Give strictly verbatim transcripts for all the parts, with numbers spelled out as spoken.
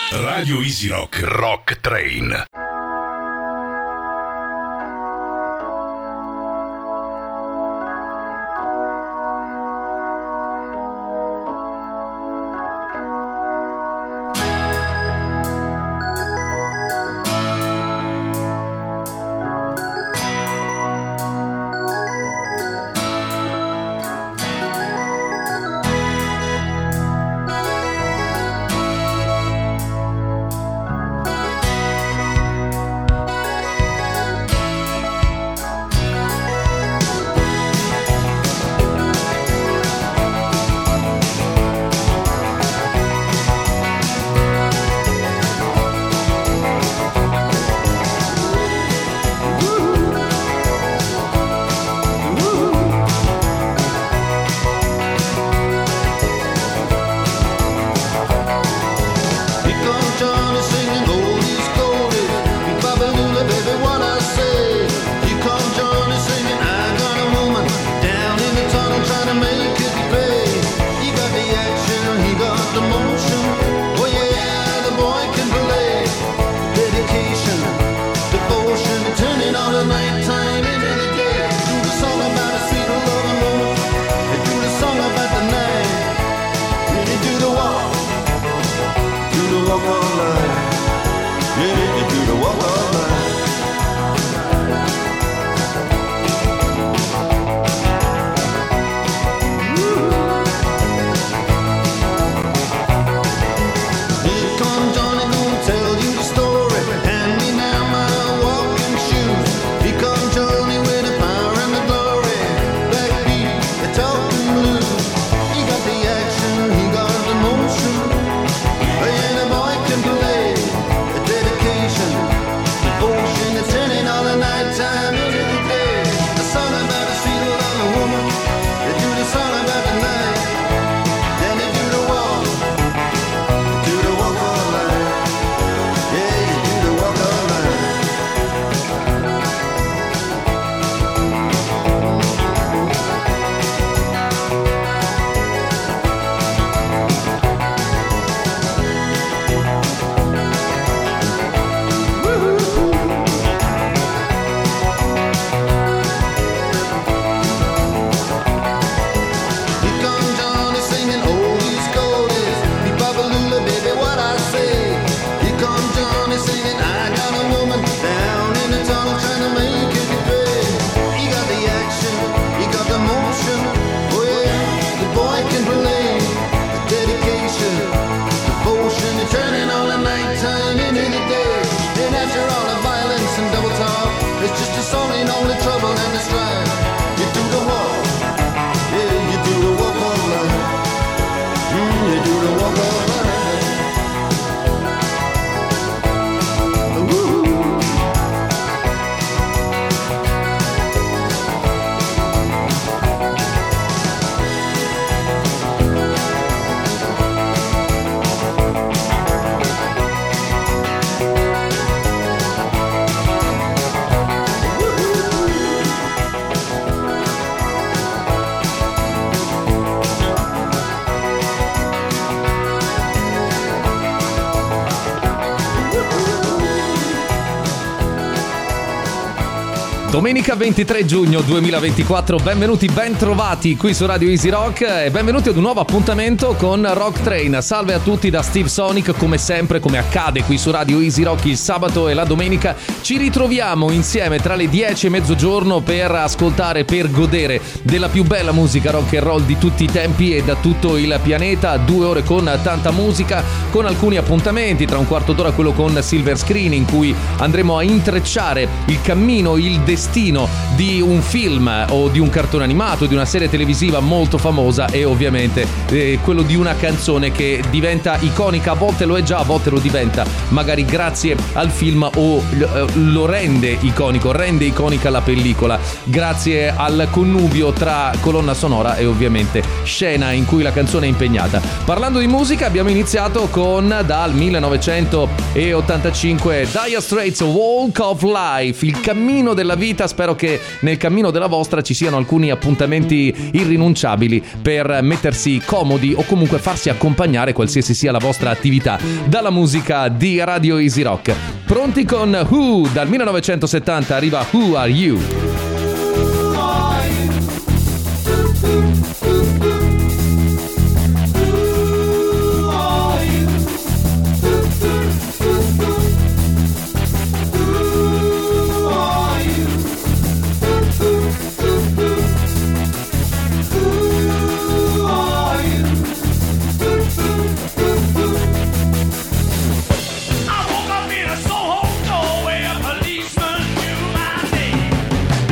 Radio Easy Rock Rock Train. Domenica ventitré giugno duemilaventiquattro, benvenuti, ben trovati qui su Radio Easy Rock e benvenuti ad un nuovo appuntamento con Rock Train. Salve a tutti da Steve Sonic, come sempre, come accade qui su Radio Easy Rock il sabato e la domenica. Ci ritroviamo insieme tra le dieci e mezzogiorno per ascoltare, per godere della più bella musica rock and roll di tutti i tempi e da tutto il pianeta. Due ore con tanta musica, con alcuni appuntamenti, tra un quarto d'ora quello con Silver Screen, in cui andremo a intrecciare il cammino, il destino di un film o di un cartone animato, di una serie televisiva molto famosa e ovviamente eh, quello di una canzone che diventa iconica. A volte lo è già, a volte lo diventa magari grazie al film o lo rende iconico, rende iconica la pellicola grazie al connubio tra colonna sonora e ovviamente scena in cui la canzone è impegnata. Parlando di musica, abbiamo iniziato con, dal millenovecentottantacinque, Dire Straits, Walk of Life, il cammino della vita, vita. Spero che nel cammino della vostra ci siano alcuni appuntamenti irrinunciabili per mettersi comodi o comunque farsi accompagnare qualsiasi sia la vostra attività dalla musica di Radio Easy Rock. Pronti con Who? Dal millenovecentosettanta arriva Who Are You? I woke up in a Soho doorway, a policeman knew my name.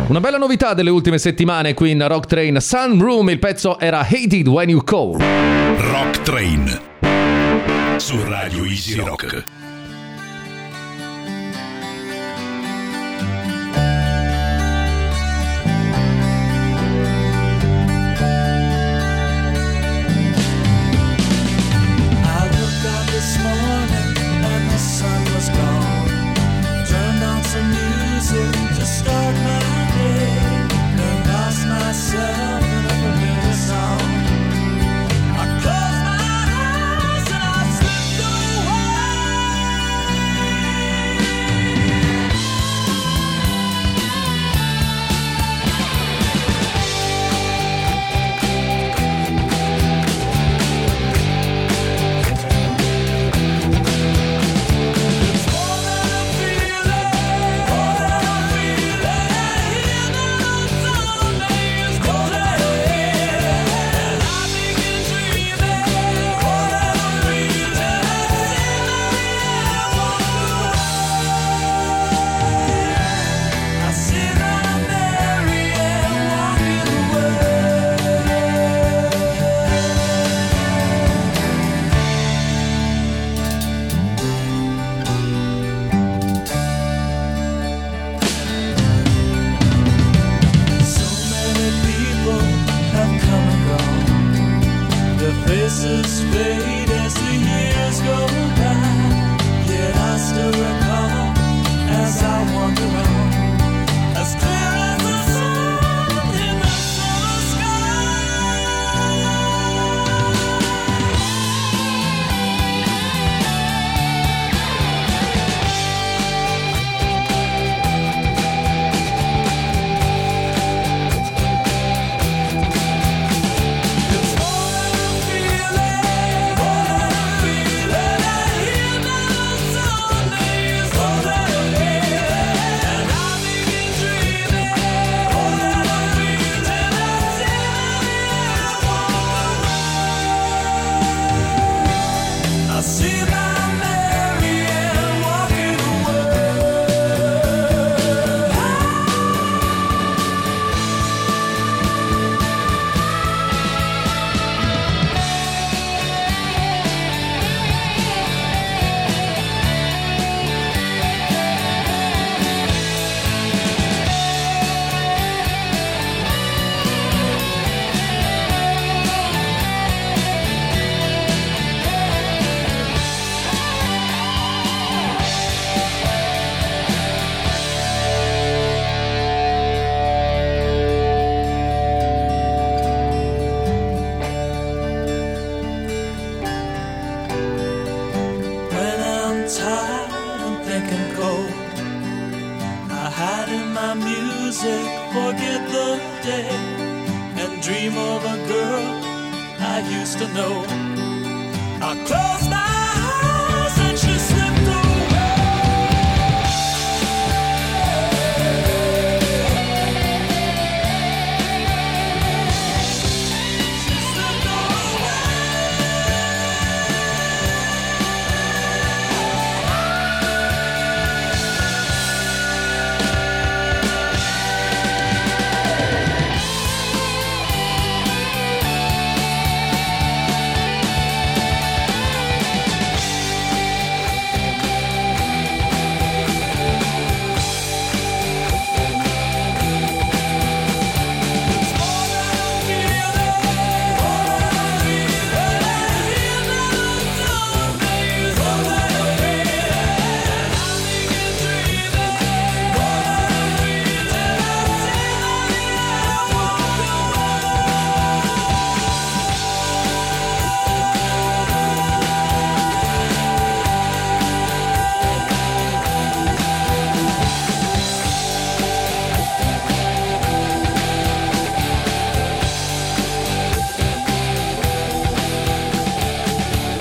Una bella novità delle ultime settimane qui in Rock Train. Sunroom, il pezzo era Hated When You Call. Rock Train su Radio Easy Rock.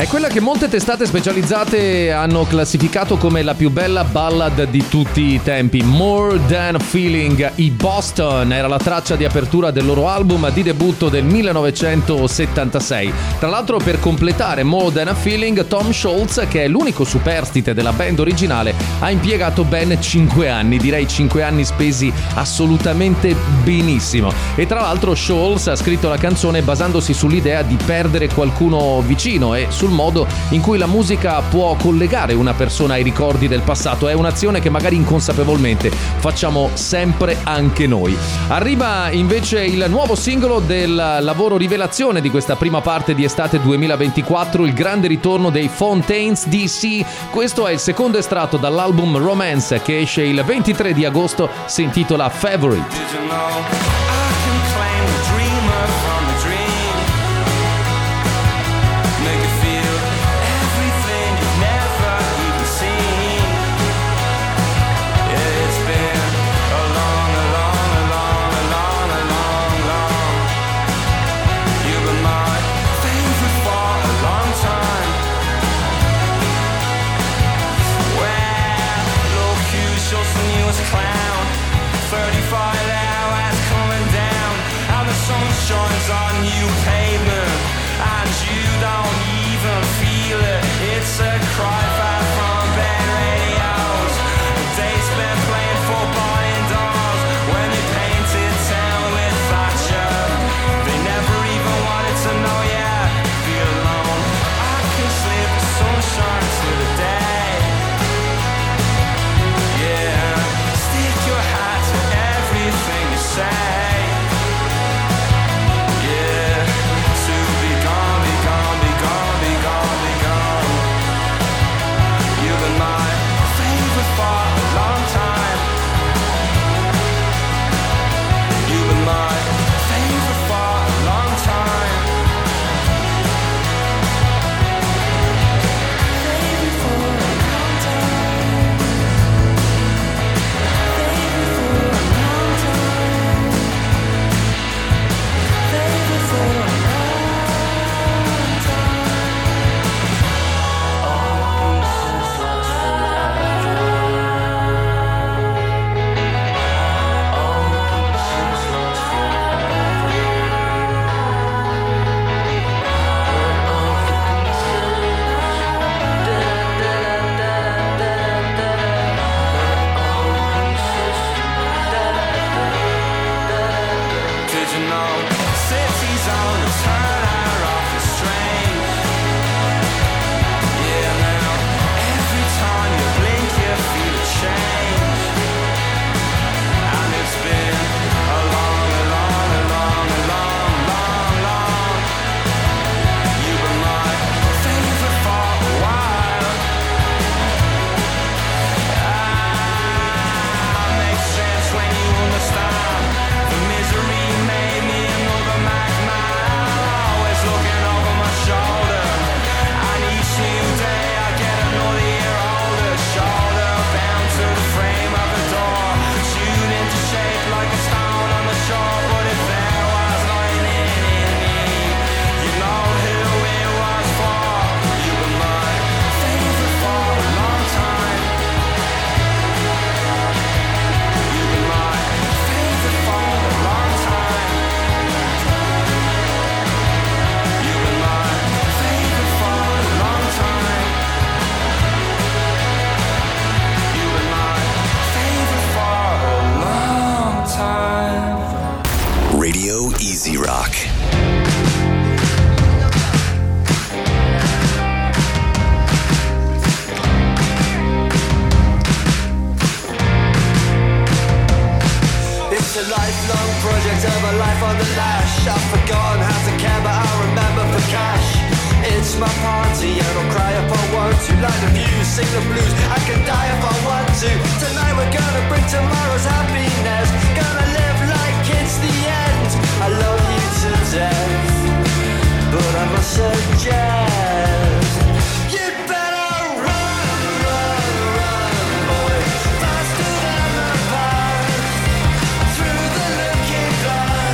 È quella che molte testate specializzate hanno classificato come la più bella ballad di tutti i tempi. More Than a Feeling. I Boston era la traccia di apertura del loro album di debutto del millenovecentosettantasei. Tra l'altro, per completare More Than a Feeling, Tom Scholz, che è l'unico superstite della band originale, ha impiegato ben cinque anni. Direi cinque anni spesi assolutamente benissimo. E tra l'altro Scholz ha scritto la canzone basandosi sull'idea di perdere qualcuno vicino e sul modo in cui la musica può collegare una persona ai ricordi del passato. È un'azione che magari inconsapevolmente facciamo sempre anche noi. Arriva invece il nuovo singolo del lavoro rivelazione di questa prima parte di estate duemilaventiquattro, il grande ritorno dei Fontaines D C. Questo è il secondo estratto dall'album Romance che esce il ventitré di agosto, si intitola Favorite. Shines on new pavement and you don't even feel it. It's a cry back from band radios. Days spent playing football indoors when you painted town with Thatcher. They never even wanted to know ya. Feel alone. I can slip the sunshine to the day. Yeah, stick your hat to everything you say.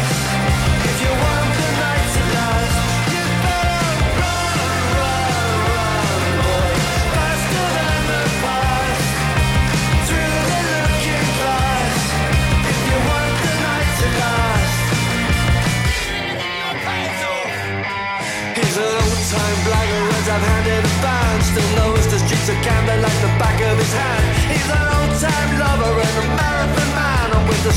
If you want the night to last, you better run, run.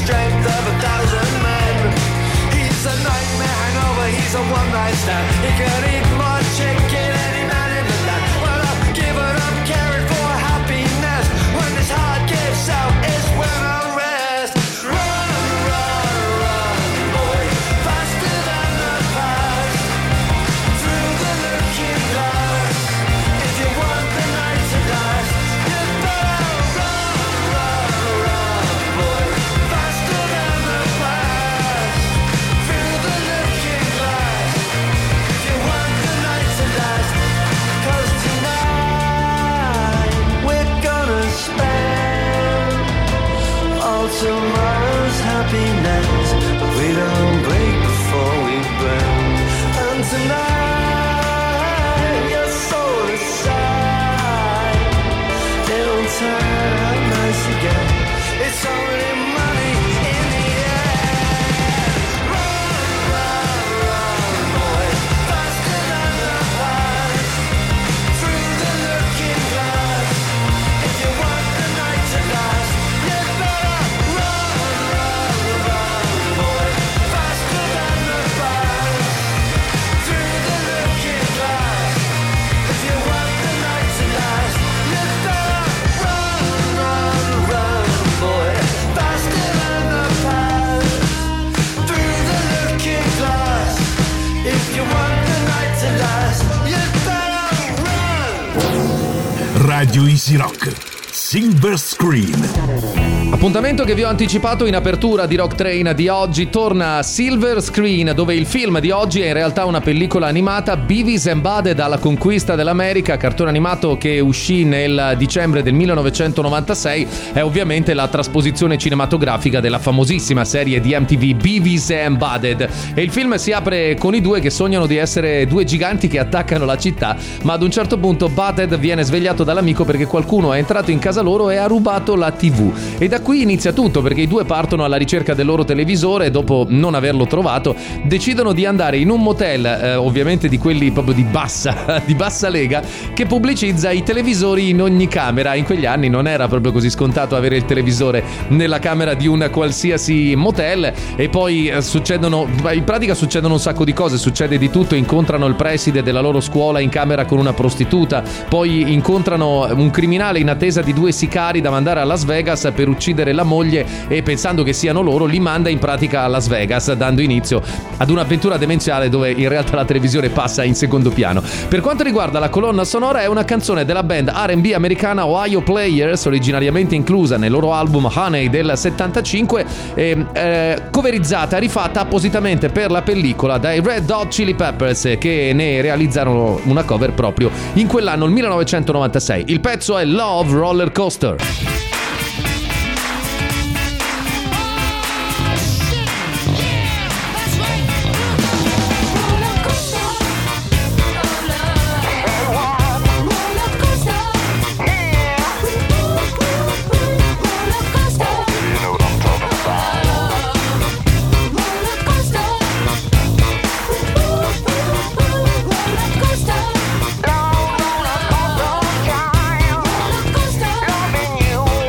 strength of a thousand men. He's a nightmare hangover, he's a one-night stand. He can eat more chicken than any man in the land. Well, I've given up caring for happiness. When this heart gives out, it's when I rest. Run, run, run, boy, faster than the past. Through the looking glass. If you want the night to last, you better run, run, run, boy, faster than the past. Through the looking glass. If you want the night to last, 'cause tonight we're gonna spend all tomorrow's happiness. We don't break before we burn. And tonight your soul aside, it'll turn out nice again. It's only money in the end. Run, run, run, boy, faster than the past. Through the looking glass. If you want the night to last, you better run, run, run, boy, faster than the past. Through the looking glass. If you want the night to last, you better run, run, run, boy, faster than the past. Through the looking glass. If you want the night to last, you better run. Radio Easy Rock, Silver Screen. Appuntamento che vi ho anticipato in apertura di Rock Train di oggi. Torna Silver Screen, dove il film di oggi è in realtà una pellicola animata, Beavis and Butthead alla conquista dell'America, cartone animato che uscì nel dicembre del millenovecentonovantasei. È ovviamente la trasposizione cinematografica della famosissima serie di M T V Beavis and Butthead. E il film si apre con i due che sognano di essere due giganti che attaccano la città, ma ad un certo punto Butthead viene svegliato dall'amico perché qualcuno è entrato in casa loro e ha rubato la tivù. E da qui inizia tutto, perché i due partono alla ricerca del loro televisore e dopo non averlo trovato decidono di andare in un motel, eh, ovviamente di quelli proprio di bassa, di bassa lega, che pubblicizza i televisori in ogni camera. In quegli anni non era proprio così scontato avere il televisore nella camera di un qualsiasi motel. E poi eh, succedono, in pratica succedono un sacco di cose, succede di tutto. Incontrano il preside della loro scuola in camera con una prostituta, poi incontrano un criminale in attesa di due sicari da mandare a Las Vegas per uccidere la moglie, e pensando che siano loro li manda in pratica a Las Vegas, dando inizio ad un'avventura demenziale dove in realtà la televisione passa in secondo piano. Per quanto riguarda la colonna sonora, è una canzone della band R and B americana Ohio Players, originariamente inclusa nel loro album Honey del settantacinque, e, eh, coverizzata, rifatta appositamente per la pellicola dai Red Hot Chili Peppers, che ne realizzarono una cover proprio in quell'anno, il millenovecentonovantasei. Il pezzo è Love Roller Coaster. Loving you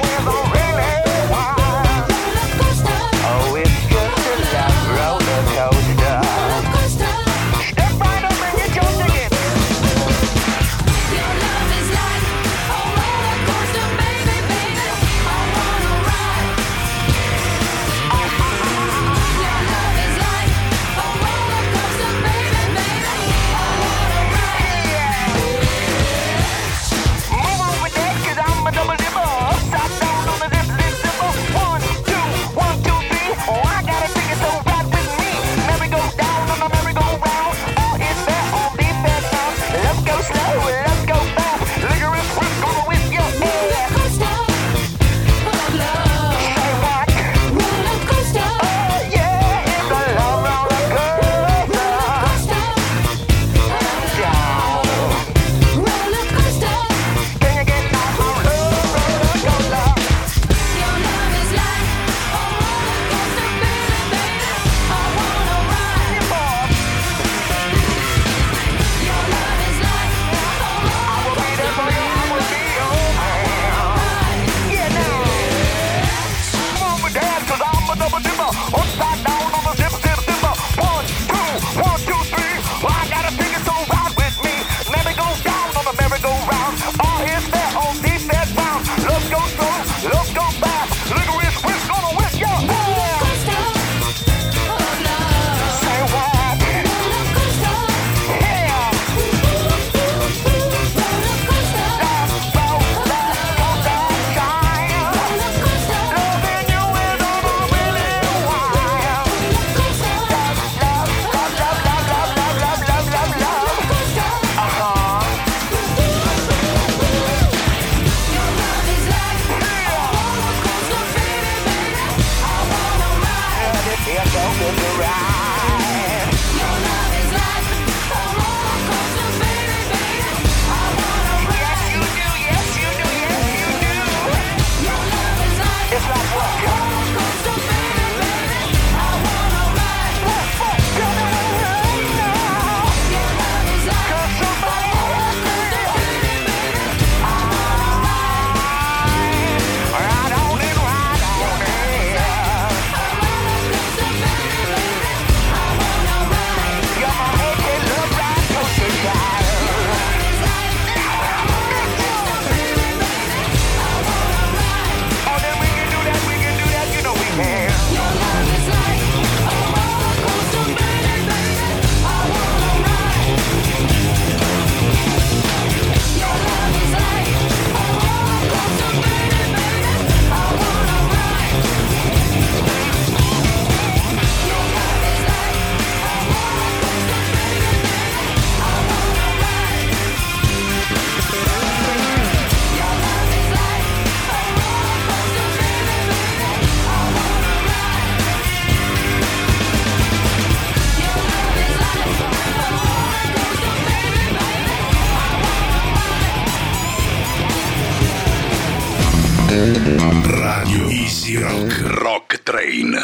Radio Easy Rock Rock Train.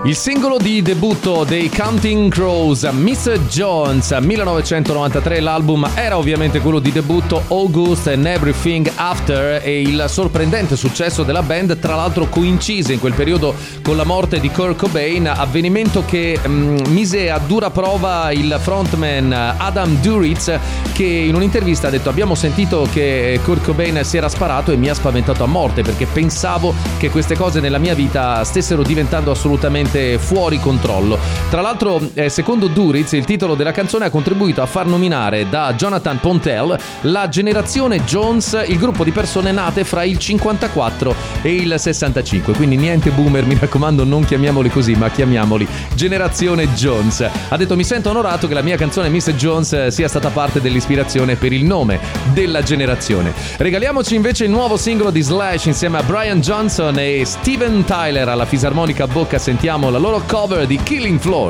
Il singolo di debutto dei Counting Crows, mister Jones, millenovecentonovantatré, l'album era ovviamente quello di debutto, August and Everything After, e il sorprendente successo della band tra l'altro coincise in quel periodo con la morte di Kurt Cobain, avvenimento che mh, mise a dura prova il frontman Adam Duritz, che in un'intervista ha detto: abbiamo sentito che Kurt Cobain si era sparato e mi ha spaventato a morte perché pensavo che queste cose nella mia vita stessero diventando assolutamente fuori controllo. Tra l'altro, eh, secondo Duritz, il titolo della canzone ha contribuito a far nominare da Jonathan Pontel la generazione Jones, il gruppo di persone nate fra il cinquantaquattro e il sessantacinque. Quindi niente boomer, mi raccomando, non chiamiamoli così, ma chiamiamoli generazione Jones. Ha detto: mi sento onorato che la mia canzone mister Jones sia stata parte dell'ispirazione per il nome della generazione. Regaliamoci invece il nuovo singolo di Slash insieme a Brian Johnson e Steven Tyler alla fisarmonica a bocca. Sentiamo la loro cover di Killing Floor.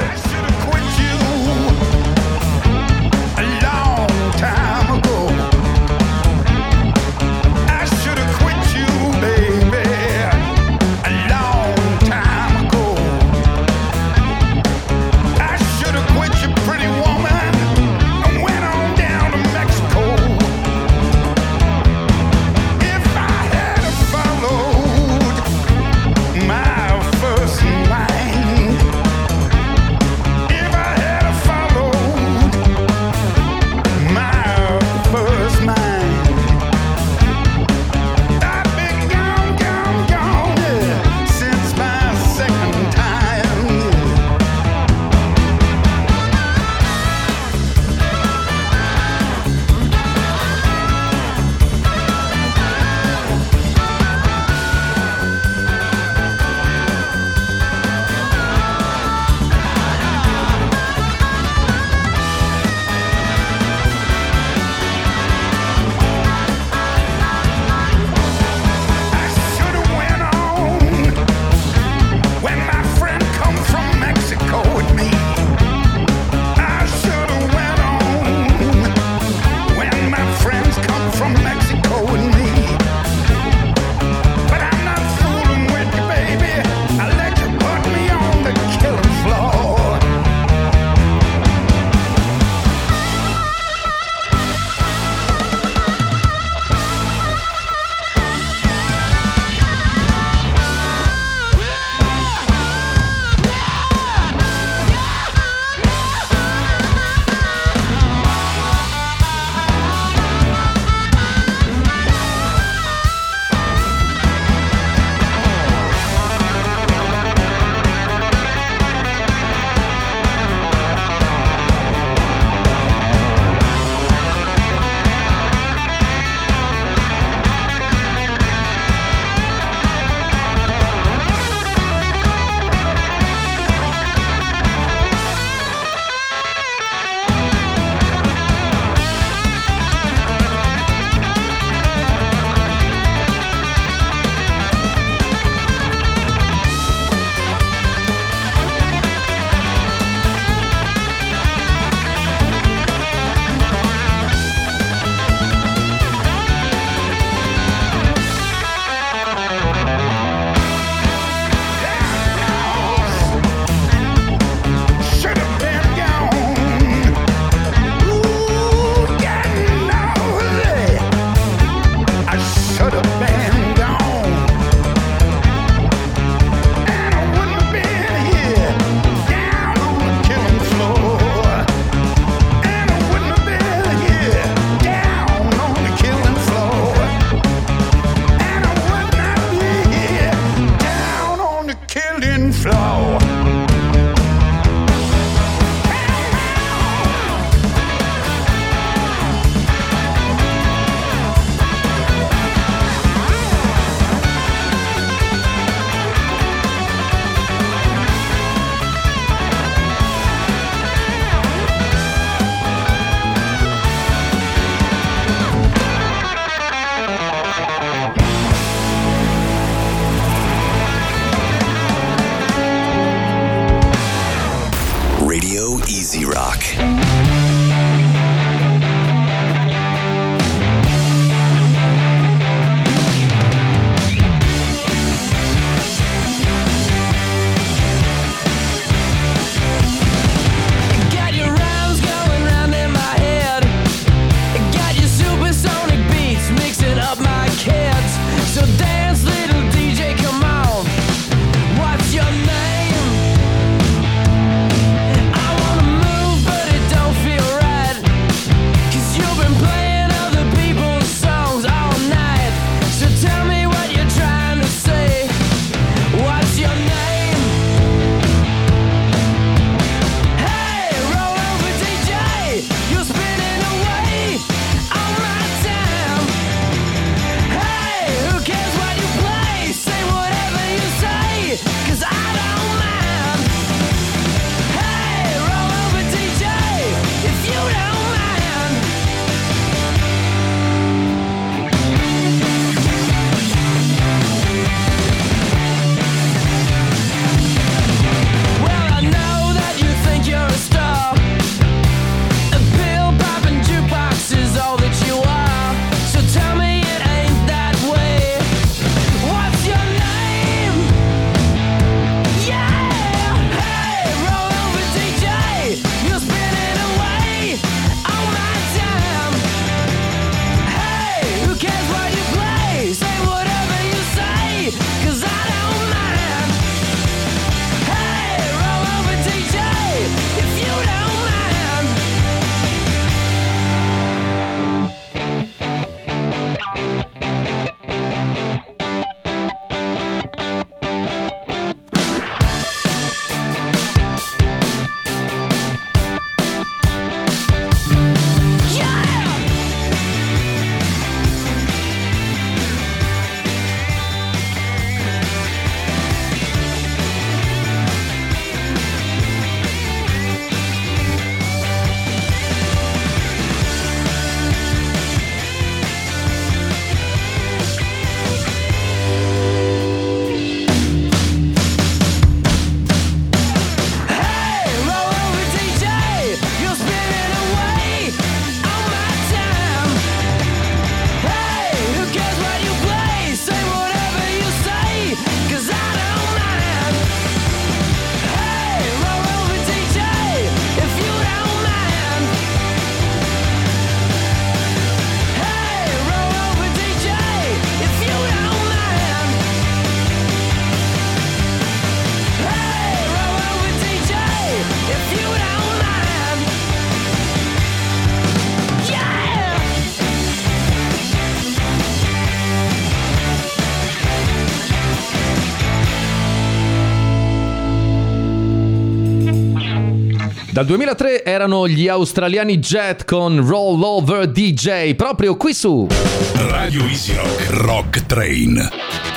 Dal duemilatré erano gli australiani Jet con Roll Over D J, proprio qui su Radio Easy Rock Rock Train.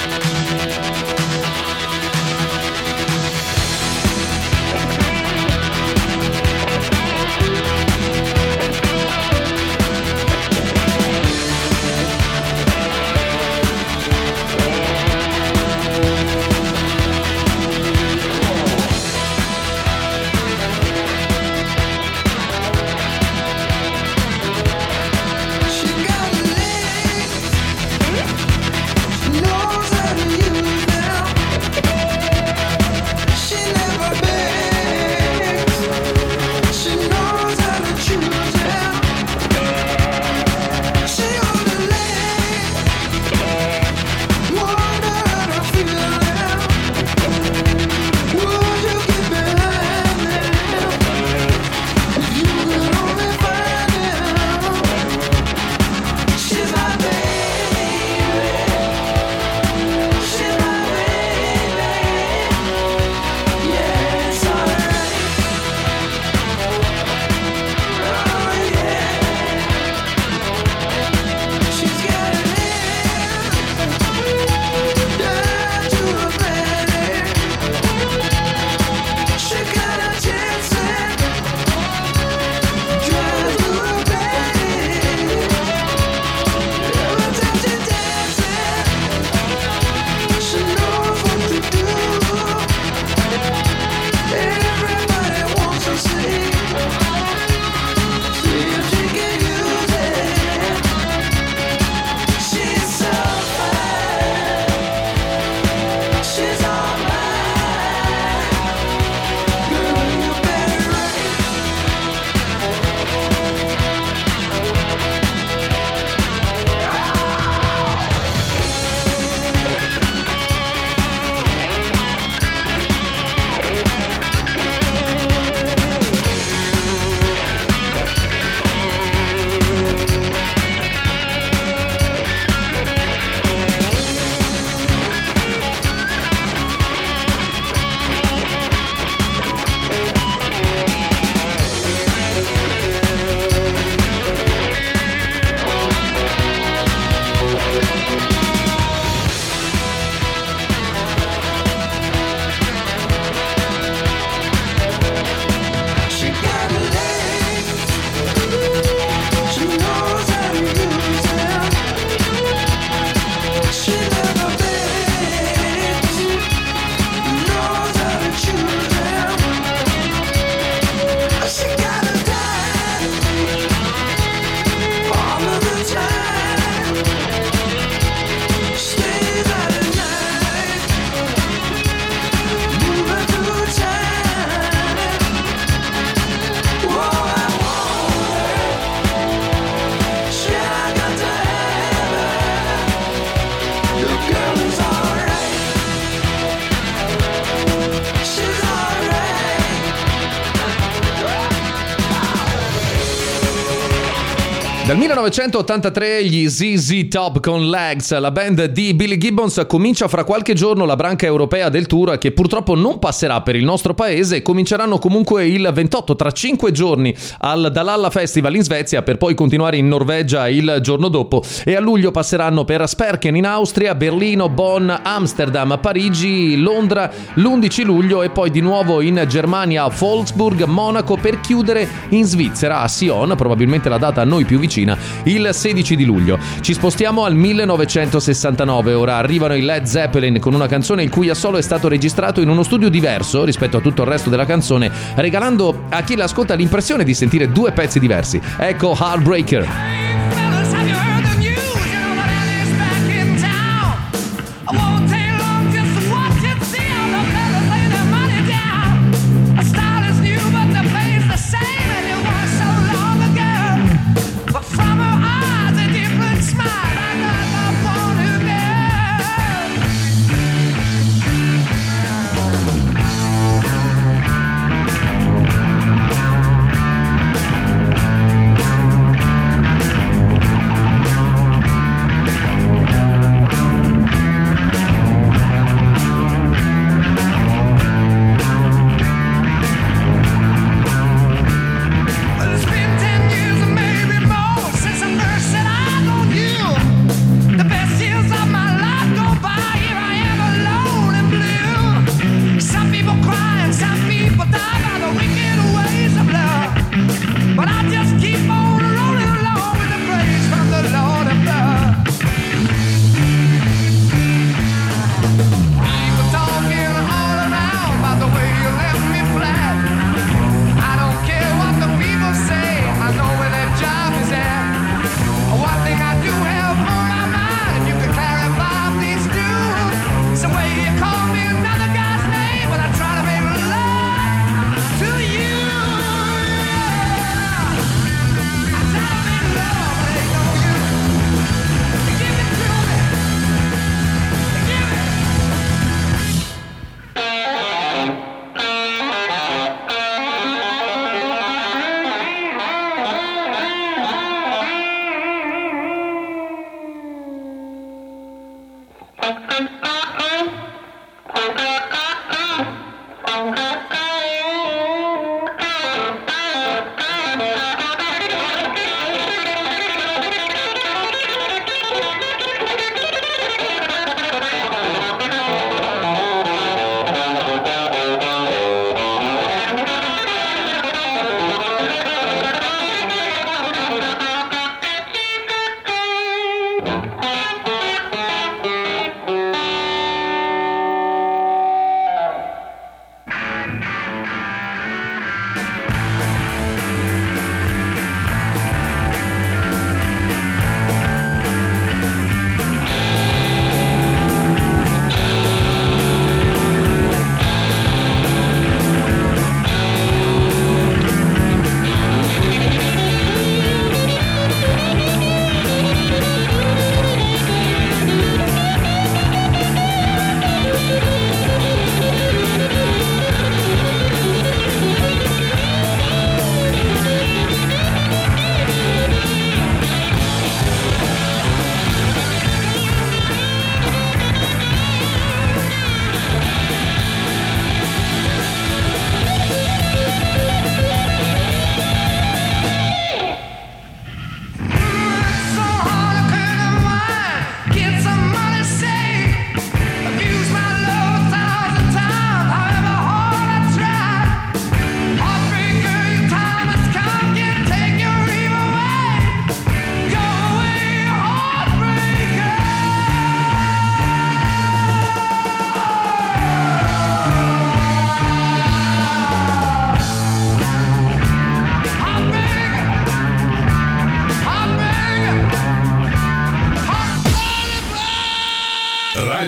Dal millenovecentottantatré gli Z Z Top con Legs, la band di Billy Gibbons, comincia fra qualche giorno la branca europea del tour che purtroppo non passerà per il nostro paese. Cominceranno comunque il ventotto, tra cinque giorni, al Dalhalla Festival in Svezia, per poi continuare in Norvegia il giorno dopo, e a luglio passeranno per Sperken in Austria, Berlino, Bonn, Amsterdam, Parigi, Londra l'undici luglio e poi di nuovo in Germania a Wolfsburg, Monaco, per chiudere in Svizzera a Sion, probabilmente la data a noi più vicina, il sedici di luglio. Ci spostiamo al millenovecentosessantanove, ora arrivano i Led Zeppelin con una canzone il cui assolo è stato registrato in uno studio diverso rispetto a tutto il resto della canzone, regalando a chi l'ascolta l'impressione di sentire due pezzi diversi. Ecco Heartbreaker.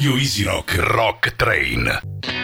Radio Easy Rock Rock Train.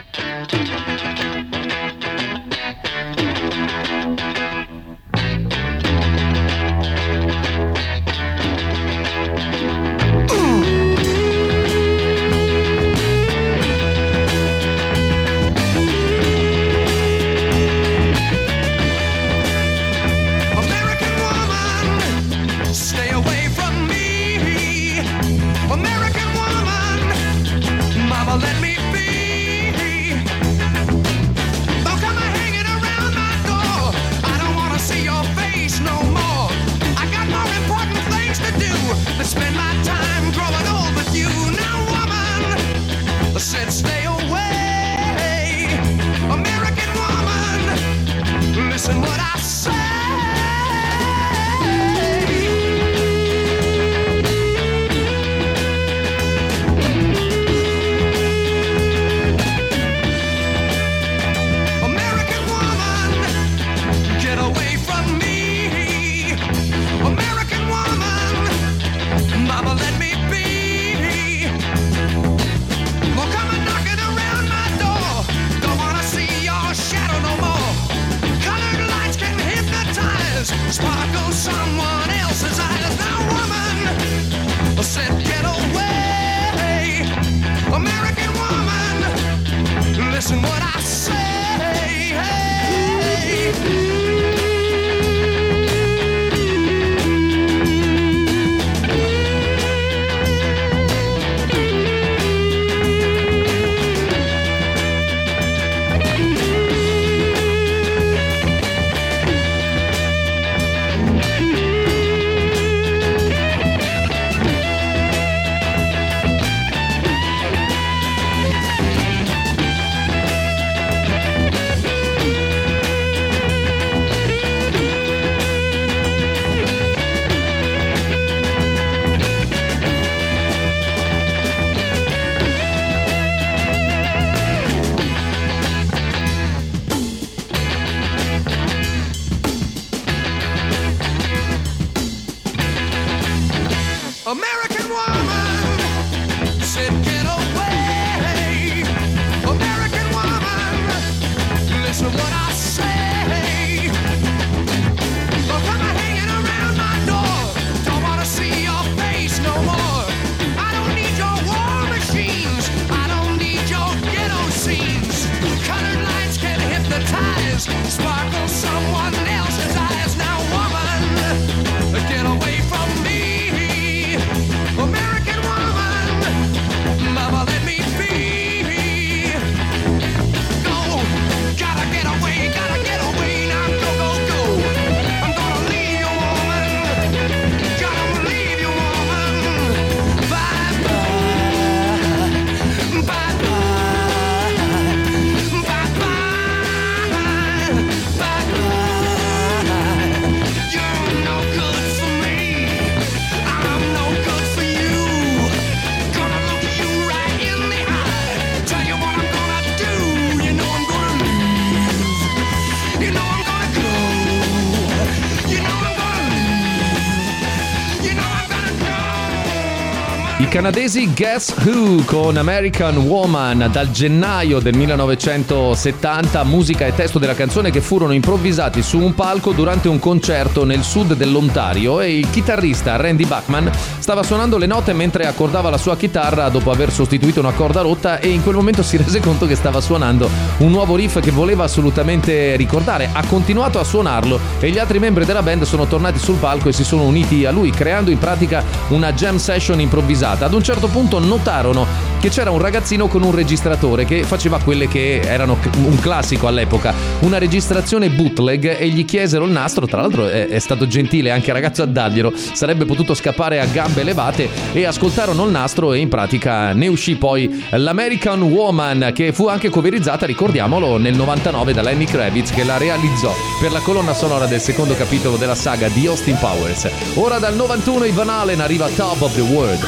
I canadesi Guess Who con American Woman dal gennaio del millenovecentosettanta, musica e testo della canzone che furono improvvisati su un palco durante un concerto nel sud dell'Ontario e il chitarrista Randy Bachman stava suonando le note mentre accordava la sua chitarra dopo aver sostituito una corda rotta e in quel momento si rese conto che stava suonando un nuovo riff che voleva assolutamente ricordare. Ha continuato a suonarlo e gli altri membri della band sono tornati sul palco e si sono uniti a lui creando in pratica una jam session improvvisata. Ad un certo punto notarono che c'era un ragazzino con un registratore che faceva quelle che erano un classico all'epoca, una registrazione bootleg, e gli chiesero il nastro. Tra l'altro è, è stato gentile anche il ragazzo a darglielo, sarebbe potuto scappare a gambe levate, e ascoltarono il nastro e in pratica ne uscì poi l'American Woman, che fu anche coverizzata, ricordiamolo, nel novantanove da Lenny Kravitz, che la realizzò per la colonna sonora del secondo capitolo della saga di Austin Powers. Ora dal novantuno i Van Halen arriva Top of the World.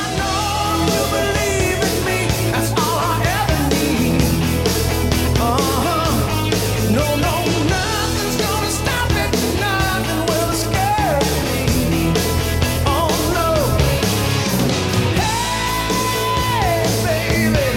Baby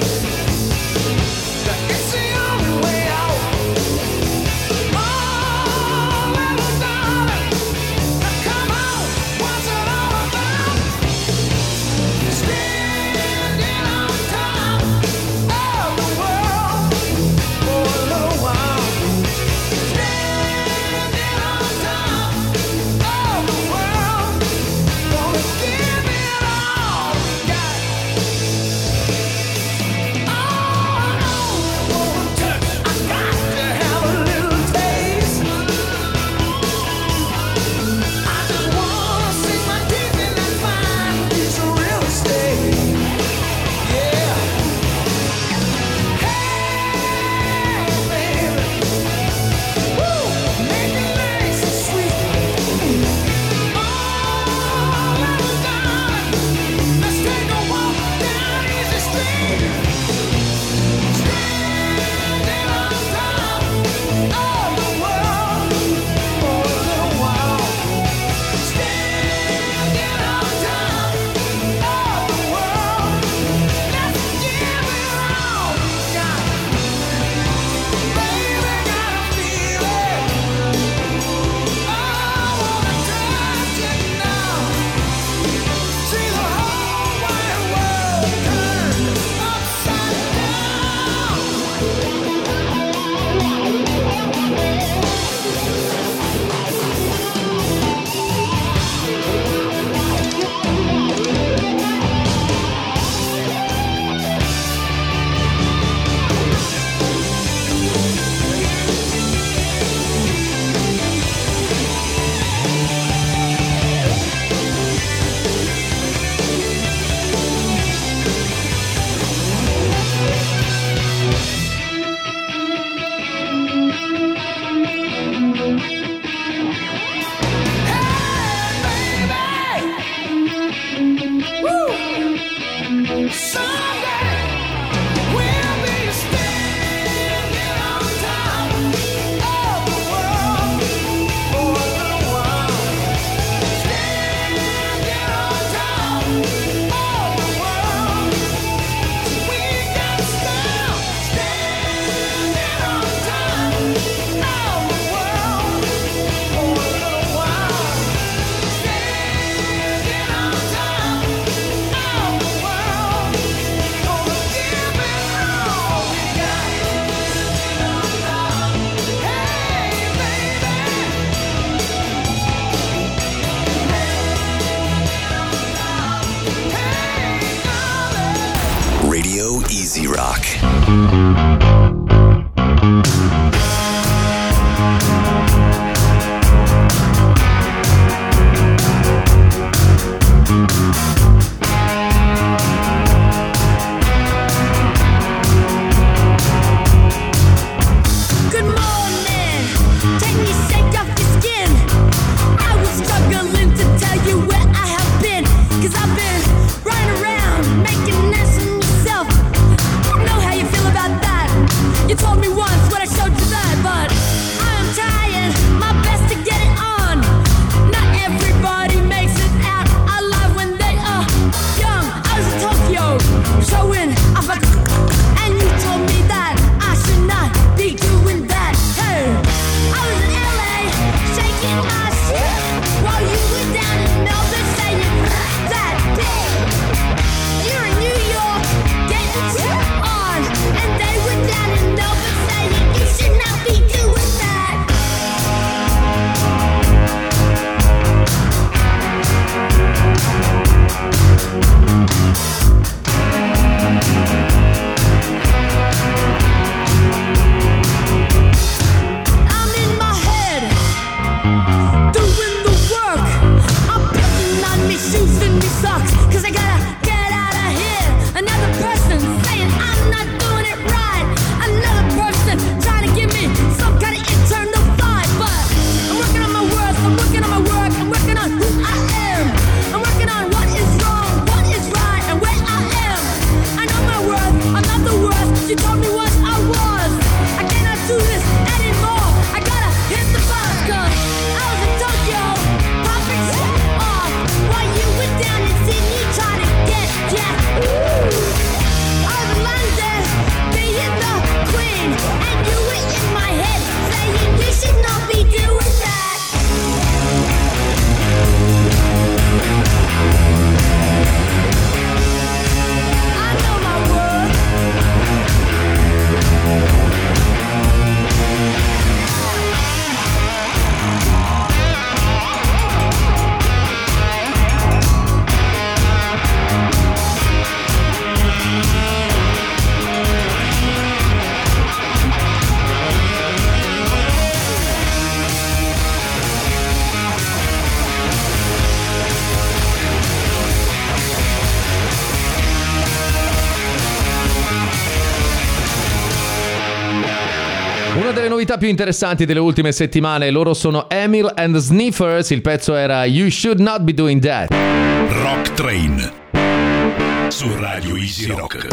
novità più interessanti delle ultime settimane, loro sono Emil and the Sniffers, il pezzo era You Should Not Be Doing That. Rock Train su Radio Easy Rock.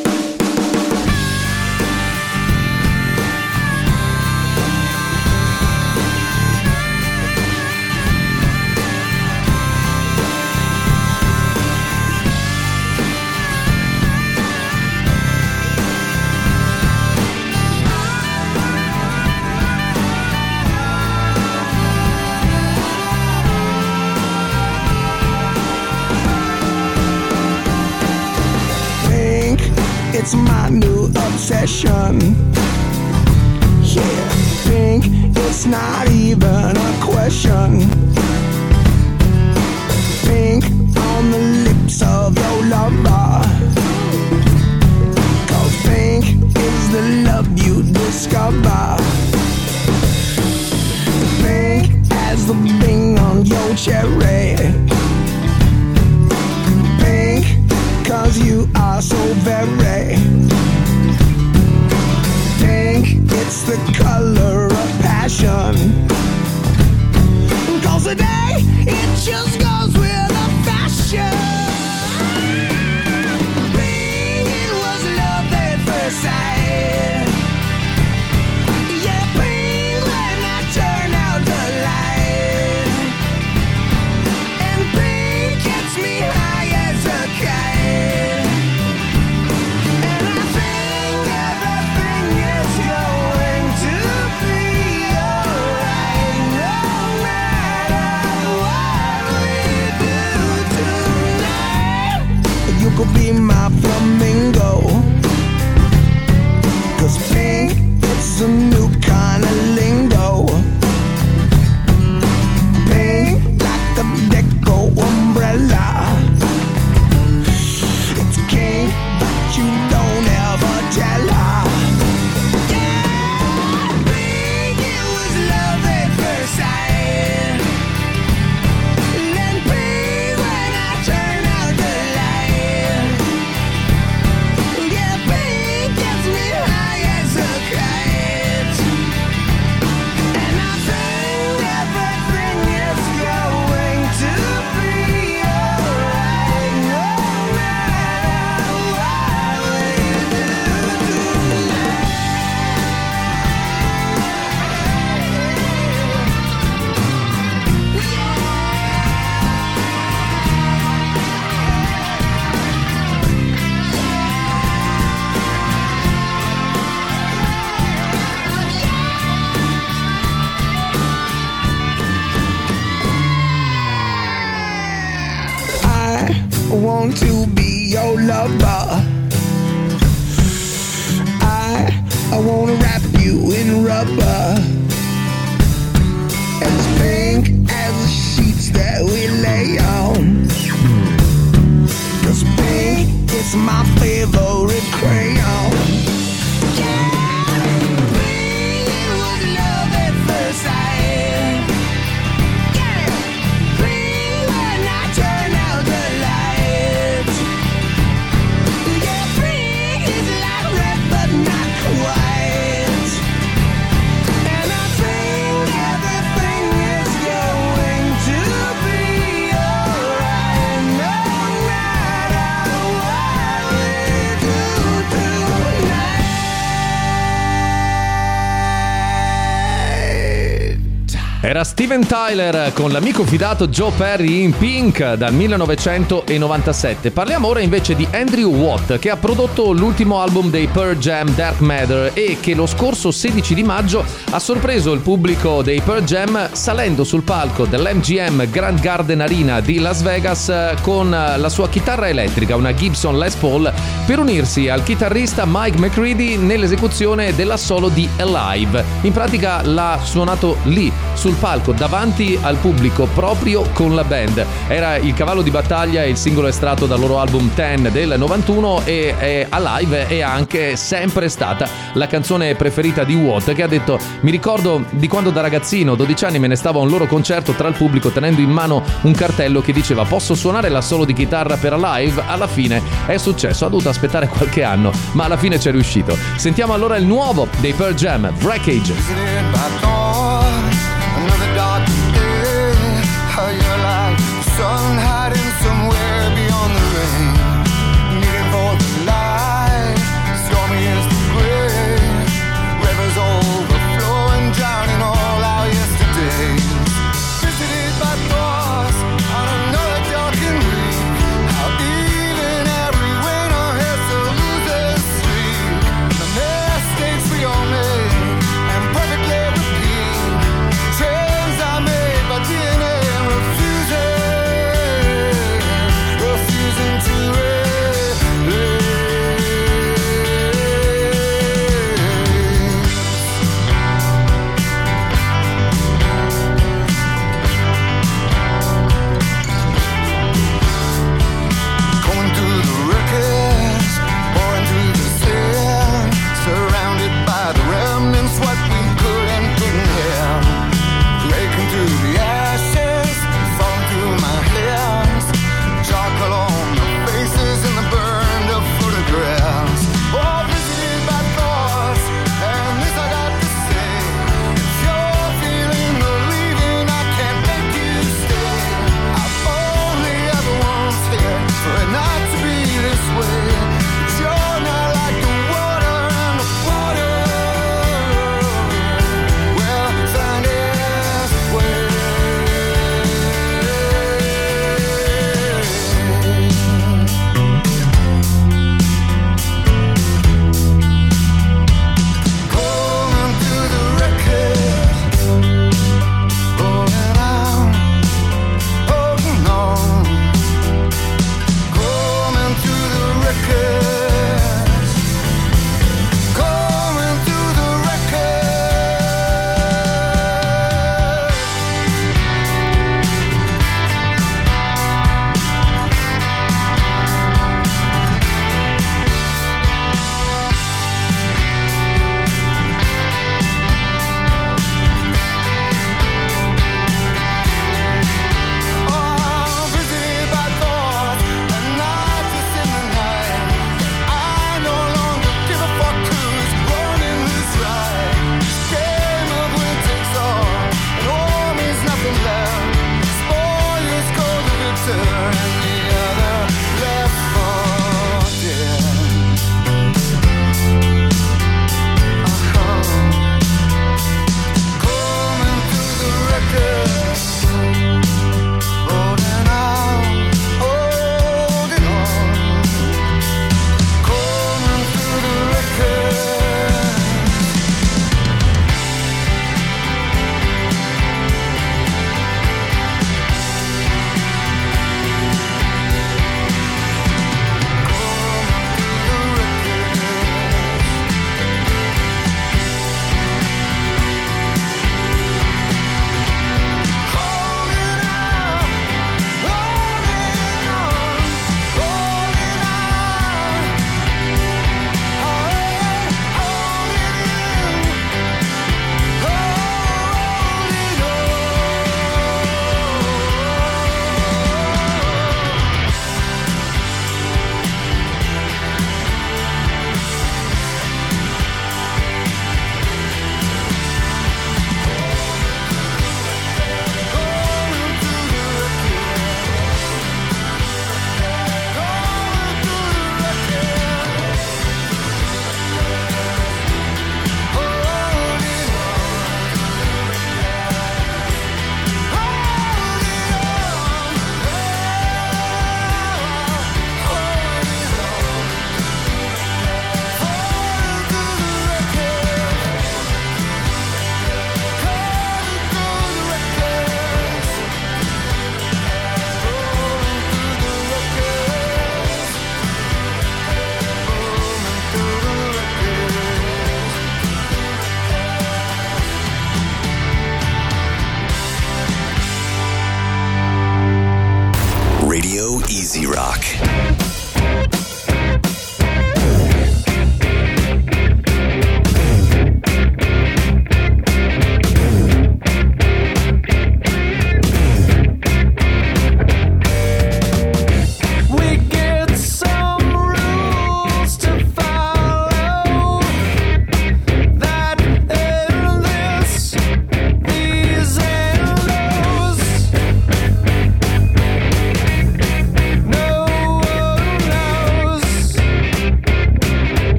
It's my new obsession. Yeah, pink, it's not even a question. Pink on the lips of your lover. Cause pink is the love you discover. Pink as the bing on your cherry. Pink, cause you are so very pink, it's the color of passion. Cause today, it just goes with the fashion. Pink, it was love at first sight. Yeah, pink, when I turn out the light. And pink gets me high as a kite. Could be my flamingo. Cause pink, it's a new kind of lingo. Pink, like the deco umbrella. It's king, but you don't ever tell her. Yeah, pink, it was love at first sight. Then pink, when I turn out the light. Yeah, pink gets me high as a kite. And I think everything is going to be alright. No matter what we do tonight. I want to be your lover. I I wanna wrap you in rubber, as pink as the sheets that we lay on. Cause pink is my favorite crayon. Yeah, pink, it was love at first sight. Yeah, pink, when I turn out the lights. Yeah, pink is like red but not quite. And I think everything is going to be alright. No matter what we do tonight. Era Steven Tyler con l'amico fidato Joe Perry in Pink dal millenovecentonovantasette. Parliamo ora invece di Andrew Watt, che ha prodotto l'ultimo album dei Pearl Jam, Dark Matter, e che lo scorso sedici di maggio ha sorpreso il pubblico dei Pearl Jam salendo sul palco dell'M G M Grand Garden Arena di Las Vegas con la sua chitarra elettrica, una Gibson Les Paul, per unirsi al chitarrista Mike McCready nell'esecuzione dell'assolo di Alive. In pratica l'ha suonato lì, su sul palco davanti al pubblico proprio con la band. Era il cavallo di battaglia, il singolo estratto dal loro album Ten del novantuno e, e a live è anche sempre stata la canzone preferita di Watt, che ha detto: mi ricordo di quando da ragazzino, dodici anni, me ne stavo a un loro concerto tra il pubblico tenendo in mano un cartello che diceva posso suonare la solo di chitarra per live. Alla fine è successo, ha dovuto aspettare qualche anno, ma alla fine c'è riuscito. Sentiamo allora il nuovo dei Pearl Jam, Wreckage. Mistakes we all made and perfectly repeat.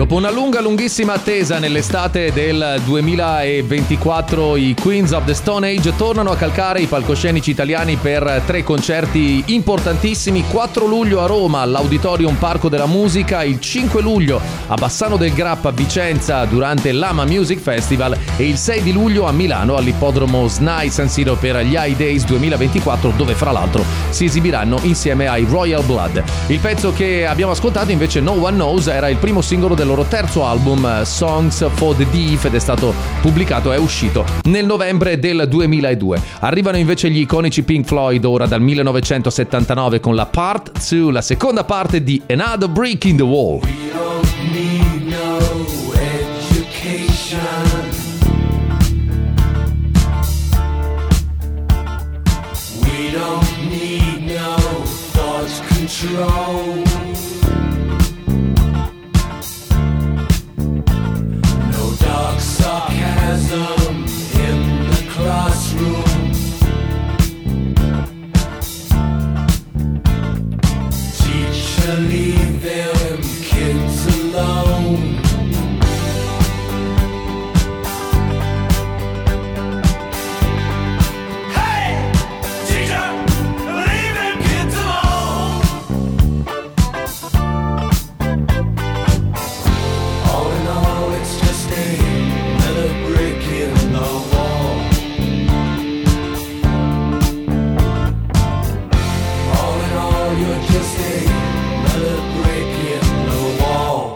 Dopo una lunga, lunghissima attesa nell'estate del duemilaventiquattro, i Queens of the Stone Age tornano a calcare i palcoscenici italiani per tre concerti importantissimi. quattro luglio a Roma all'Auditorium Parco della Musica, il cinque luglio a Bassano del Grappa, Vicenza, durante l'Ama Music Festival, e il sei di luglio a Milano all'ippodromo S N A I San Siro per gli High Days duemilaventiquattro, dove fra l'altro si esibiranno insieme ai Royal Blood. Il pezzo che abbiamo ascoltato invece, No One Knows, era il primo singolo del loro terzo album Songs for the Deaf ed è stato pubblicato, è uscito nel novembre del duemiladue. Arrivano invece gli iconici Pink Floyd ora dal millenovecentosettantanove con la Part due, la seconda parte di Another Brick in the Wall. We don't need no education. We don't need no thought control. No dark sarcasm in the classroom. Teacher, leave them kids alone. Hey, teacher, leave them kids alone. All in all, it's just another brick in the wall. All in all, you're just another brick in the wall.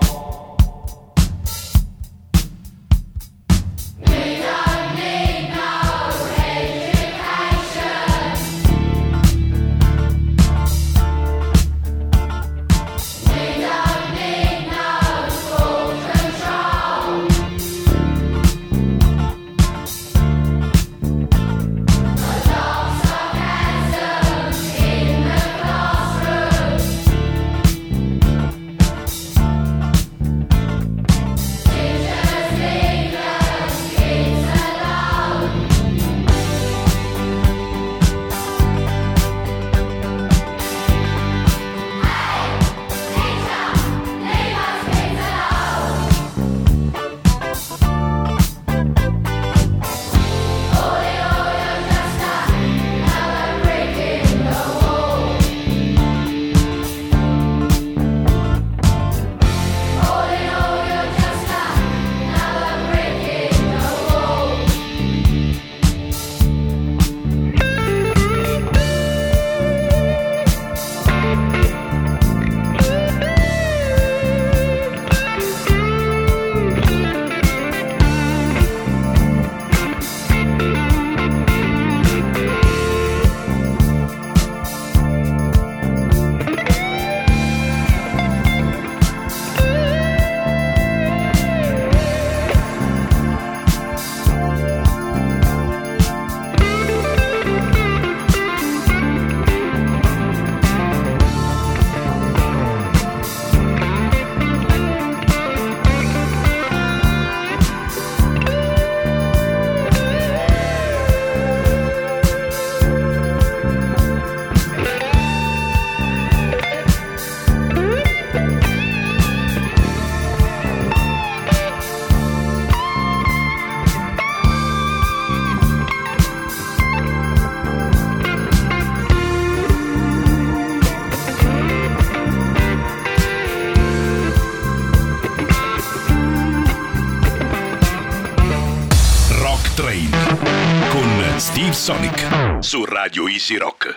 Steve Sonic su Radio Easy Rock.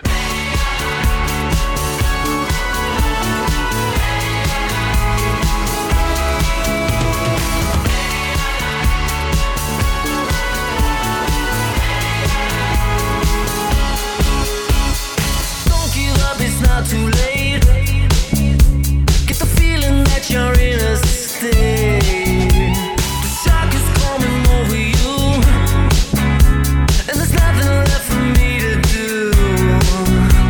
Don't give up, it's not too late. Get the feeling that you're in a state. The shock is coming over you, and there's nothing left for me to do.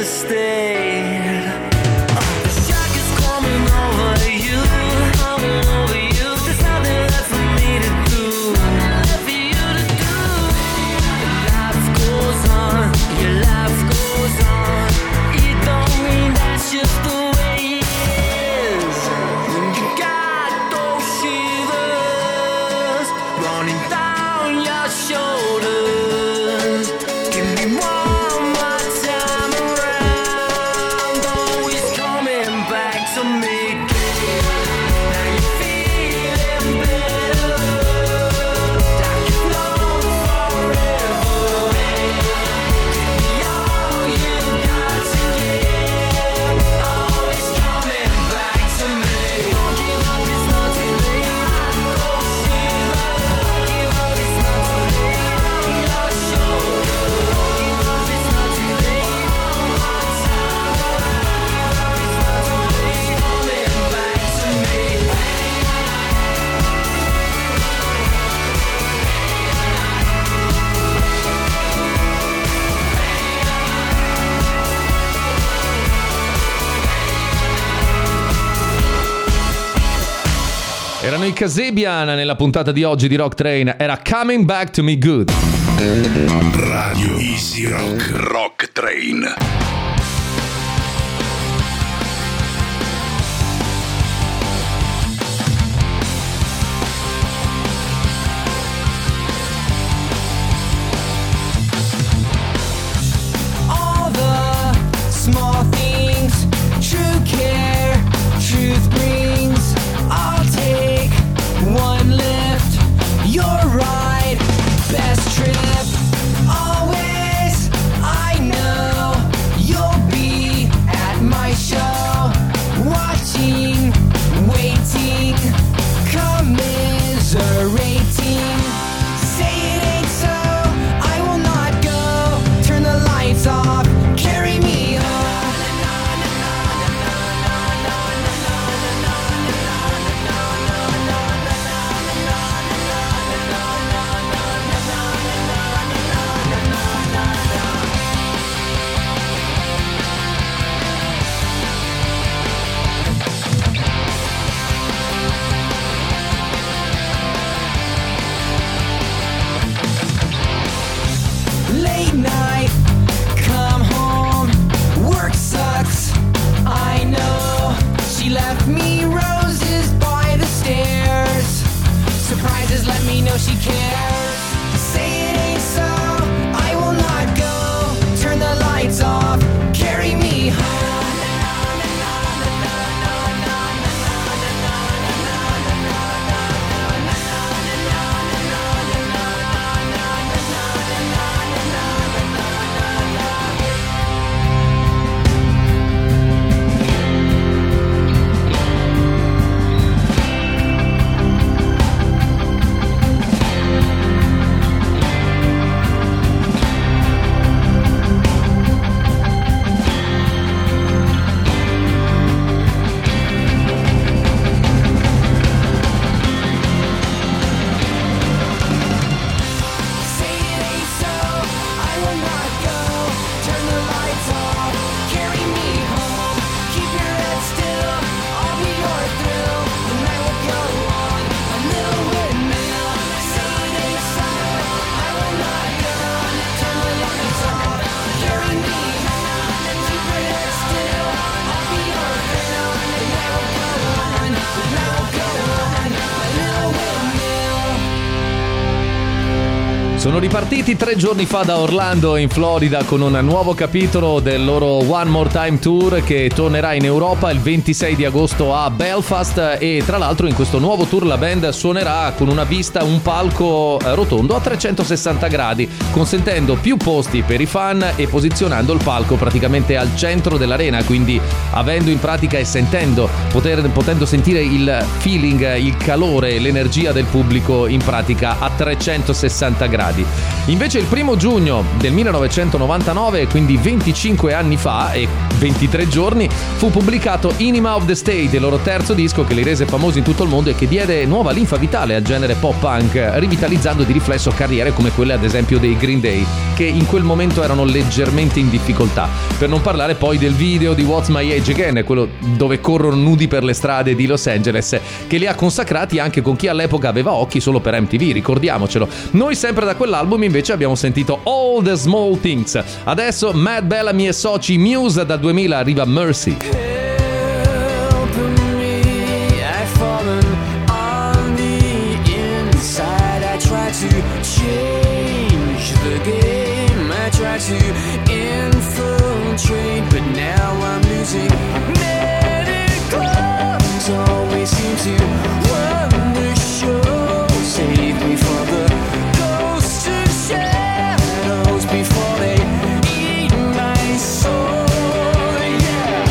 stayed. The shock is coming over you, coming over you. There's nothing left for me to do, left for you to do. Life goes on, your life goes on. It don't mean that's just the way it is. You got those shivers running down your shoulders. Give me one more time around. Always coming back to me. Now you're feeling better, like you've known forever. Give me all you got to give. Always coming back to me. Don't give up, it's not too late. Go shiver. Don't give up, it's not too late. On your shoulder. Don't give up, it's not too late. One more time around. Don't give up, it's not too late. Coming back to me. Erano i Kasabian nella puntata di oggi di Rock Train. Era Coming Back to Me Good. Radio Easy Rock. Rock Train. All the small things, true care, truth brings. I'll take one lift, your ride, best trip. Always, I know you'll be at my show, watching, waiting, commiserating. Say it ain't so, I will not go. Turn the lights off, carry me home. Late night, come home, work sucks, I know. She left me roses by the stairs. Surprises let me know she cares. Say it ain't so, I will not go. Turn the lights off, carry me home. Say it ain't so, I will not go. Turn the lights off, carry me home. Keep your head still, I'll be your thrill. The night will go on, a little windmill. Say it ain't so, I will not go. Turn the lights off, carry me home. Keep your head still, I'll be your thrill. The night will go on, the night will go on, a little windmill. Sono ripartiti tre giorni fa da Orlando in Florida con un nuovo capitolo del loro One More Time Tour che tornerà in Europa il ventisei di agosto a Belfast, e tra l'altro in questo nuovo tour la band suonerà con una vista, un palco eh, rotondo a trecentosessanta gradi, consentendo più posti per i fan e posizionando il palco praticamente al centro dell'arena, quindi avendo in pratica e sentendo, poter, potendo sentire il feeling, il calore, l'energia del pubblico in pratica a trecentosessanta gradi. gradi. Invece il primo giugno del millenovecentonovantanove, quindi venticinque anni fa e ventitré giorni, fu pubblicato Enema of the State, il loro terzo disco che li rese famosi in tutto il mondo e che diede nuova linfa vitale al genere pop punk, rivitalizzando di riflesso carriere come quelle ad esempio dei Green Day, che in quel momento erano leggermente in difficoltà. Per non parlare poi del video di What's My Age Again, quello dove corrono nudi per le strade di Los Angeles, che li ha consacrati anche con chi all'epoca aveva occhi solo per M T V, ricordiamocelo. Noi sempre da quell'album invece abbiamo sentito All the Small Things. Adesso Matt Bellamy e soci Muse, dal duemila arriva Mercy. To infiltrate, but now I'm losing. Medicals always seem to run the show. Save me from the ghosts and shadows before they eat my soul. Yeah.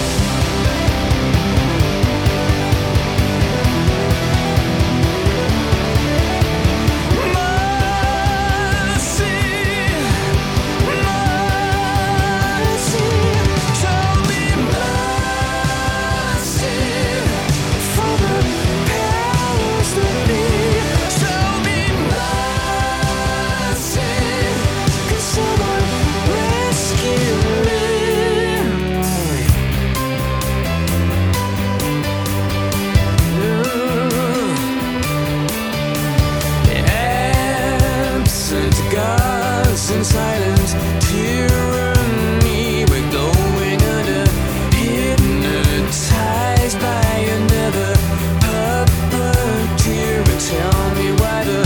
And silent tyranny, we're going under, hypnotized by another puppeteer. But tell me why the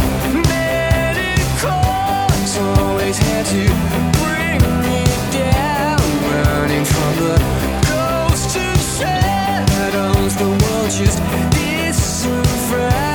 medicals always had to bring me down, running from the ghosts and shadows. The world just disappears.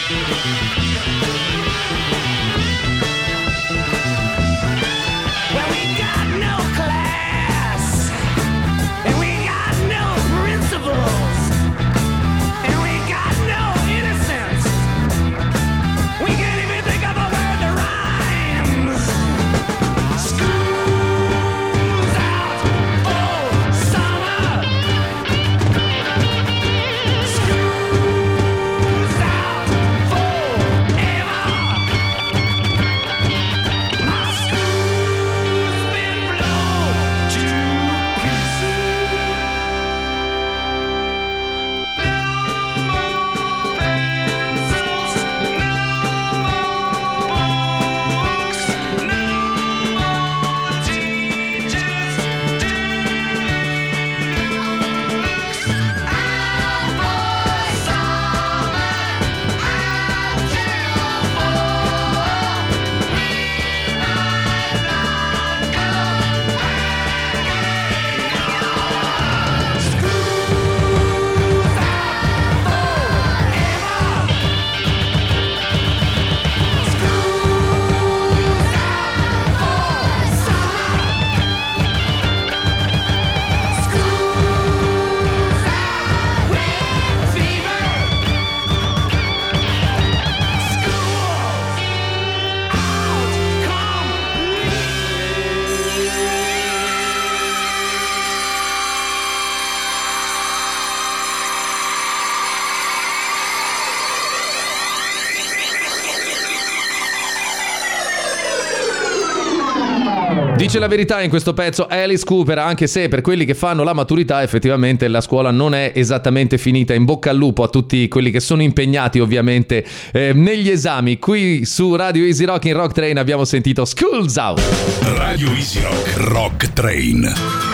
Dice la verità in questo pezzo Alice Cooper, anche se per quelli che fanno la maturità effettivamente la scuola non è esattamente finita. In bocca al lupo a tutti quelli che sono impegnati ovviamente eh, negli esami. Qui su Radio Easy Rock in Rock Train abbiamo sentito School's Out. Radio Easy Rock Rock Train.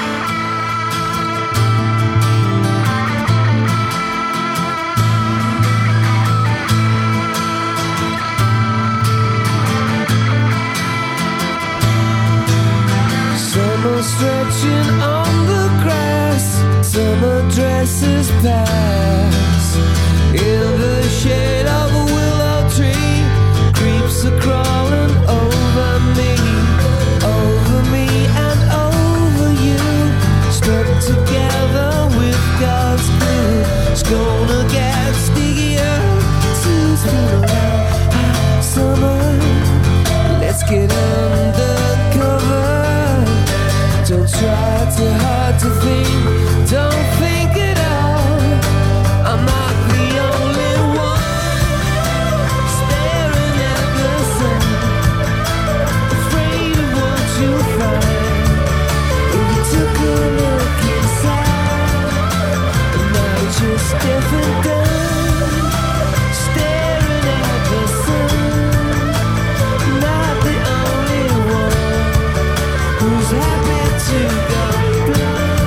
Stretching on the grass, summer dresses pass. In the shade of a willow tree, creeps are crawling over me, over me and over you. Stuck together with God's glue, it's gonna get stickier to spin around. Hot summer, let's get undercover. Don't try too hard to think, don't think at all. I'm not the only one staring at the sun, afraid of what you'll find if you took a look inside. And now you're just deaf and dumb, staring at the sun. Not the only one who's happy to go blind.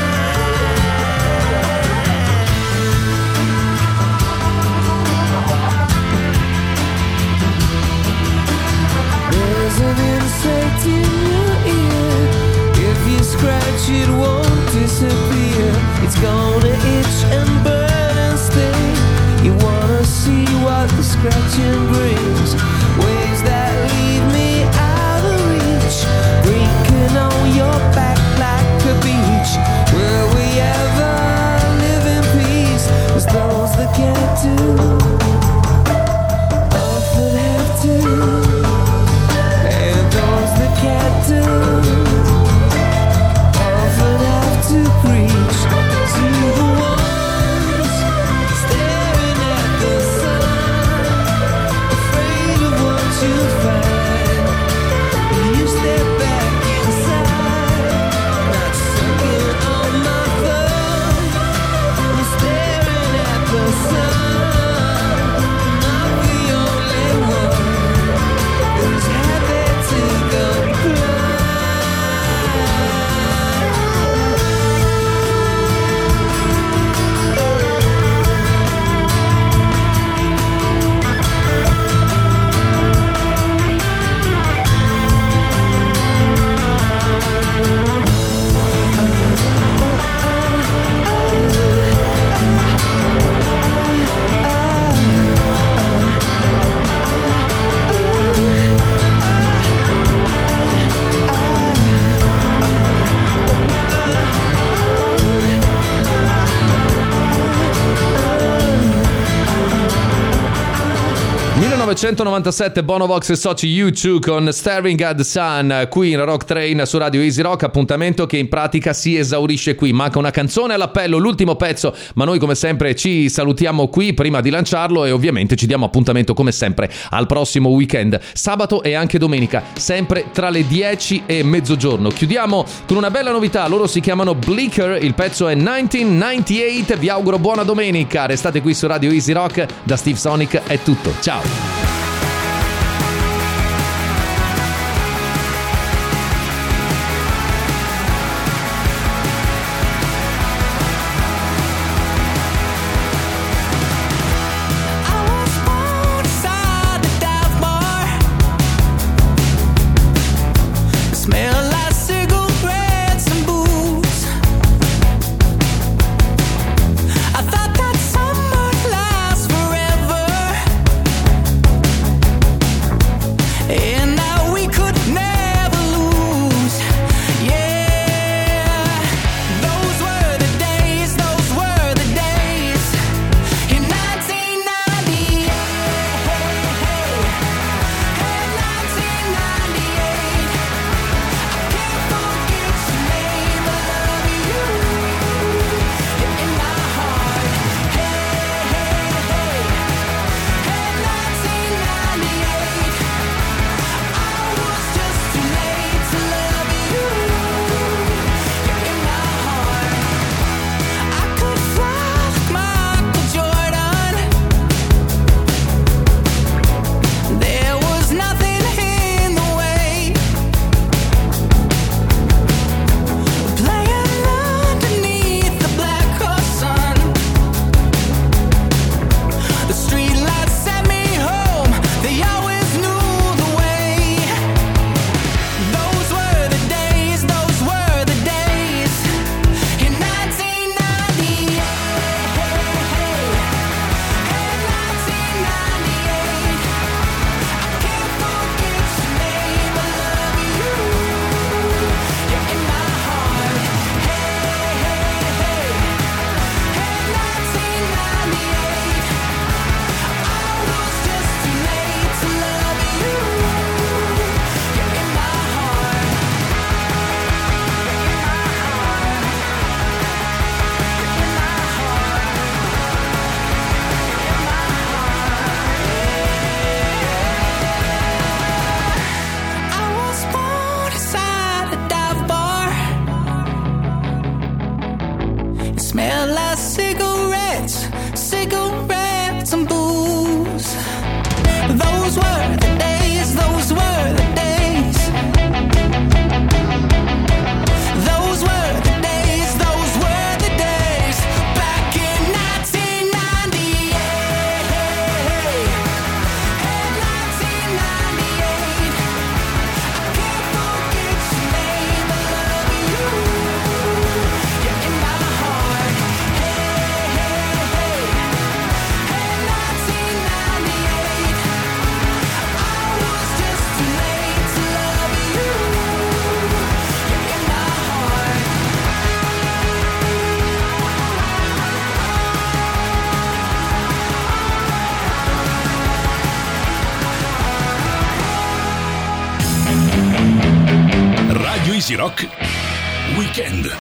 There's an insect in your ear. If you scratch it won't disappear. It's gonna itch and burn and sting. You wanna see what the scratching brings. Waves that leave me out of reach, breaking on your back like a beach. Will we ever live in peace? As those that can't do often have to, and those that can't do often have to preach to the ones staring at the sun, afraid of what you find. You step back inside, not sucking on my thumb. I'm staring at the sun. millenovecentonovantasette Bono Vox e soci U due con Staring at the Sun qui in Rock Train su Radio Easy Rock, appuntamento che in pratica si esaurisce qui. Manca una canzone all'appello, l'ultimo pezzo, ma noi come sempre ci salutiamo qui prima di lanciarlo e ovviamente ci diamo appuntamento come sempre al prossimo weekend, sabato e anche domenica, sempre tra le dieci e mezzogiorno. Chiudiamo con una bella novità, loro si chiamano Bleaker, il pezzo è millenovecentonovantaotto, vi auguro buona domenica, restate qui su Radio Easy Rock, da Steve Sonic è tutto, ciao! Smell like cigarettes, cigarettes and booze. Those were the days, those were the days. Those were the days, those were the days. Back in nineteen ninety-eight. nineteen ninety-eight. I can't forget your name, I love you. You're in my heart. Hey, hey, hey. Hey, nineteen ninety-eight. I was just too late to love you. You're in my heart. Radio Easy Rock Weekend.